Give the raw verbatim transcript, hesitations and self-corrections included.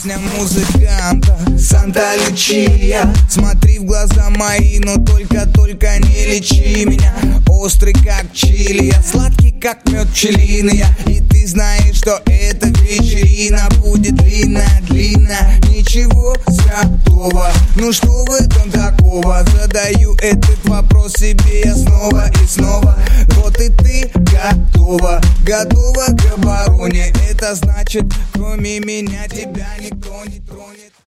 Песня музыканта Санта Лючия. Смотри в глаза мои, но только-только не лечи меня. Острый как чили, я сладкий как мед пчелиный я. И ты знаешь, что эта вечерина будет длинная-длинная. Ничего святого, ну что в этом такого? Задаю этот вопрос себе я снова и снова. Вот и ты готова, готова к обороне. Это значит, кроме меня тебя никто не тронет.